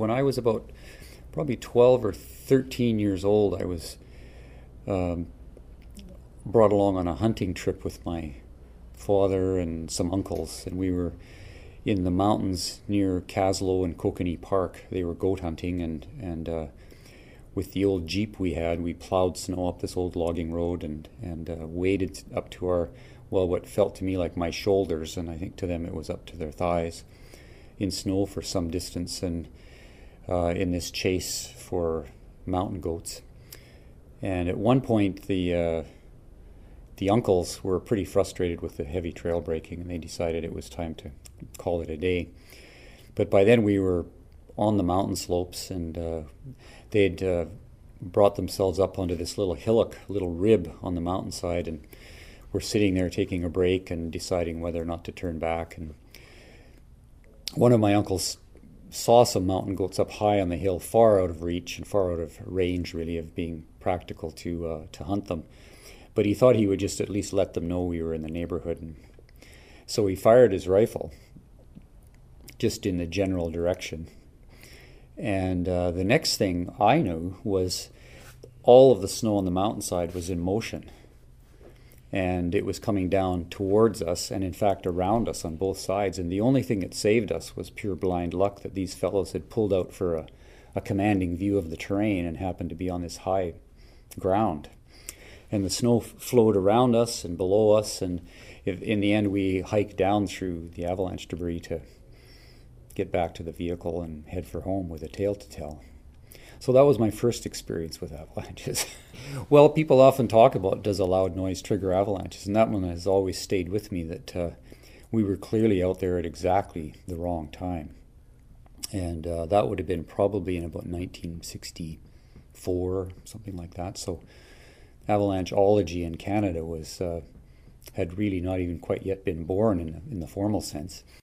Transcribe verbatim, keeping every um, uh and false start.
when I was about probably twelve or thirteen years old, I was um, brought along on a hunting trip with my father and some uncles, and we were in the mountains near Caslow and Kokanee Park. They were goat hunting, and and uh, with the old Jeep we had, we plowed snow up this old logging road and and uh, waded up to our, well, what felt to me like my shoulders, and I think to them it was up to their thighs, in snow for some distance, and uh, in this chase for mountain goats. And at one point, the uh, the uncles were pretty frustrated with the heavy trail breaking, and they decided it was time to call it a day. But by then we were on the mountain slopes, and uh, they'd uh, brought themselves up onto this little hillock, little rib on the mountainside, and were sitting there taking a break and deciding whether or not to turn back. And one of my uncles saw some mountain goats up high on the hill, far out of reach and far out of range, really, of being practical to uh, to hunt them. But he thought he would just at least let them know we were in the neighborhood. And so he fired his rifle just in the general direction. And uh, the next thing I knew was all of the snow on the mountainside was in motion. And it was coming down towards us, and in fact around us on both sides. And the only thing that saved us was pure blind luck that these fellows had pulled out for a, a commanding view of the terrain and happened to be on this high ground. And the snow f- flowed around us and below us, and if, in the end we hiked down through the avalanche debris to get back to the vehicle and head for home with a tale to tell. So that was my first experience with avalanches. Well, people often talk about, does a loud noise trigger avalanches? And that one has always stayed with me, that uh, we were clearly out there at exactly the wrong time. And uh, that would have been probably in about nineteen sixty-four, something like that. So avalancheology in Canada was uh, had really not even quite yet been born in the, in the formal sense.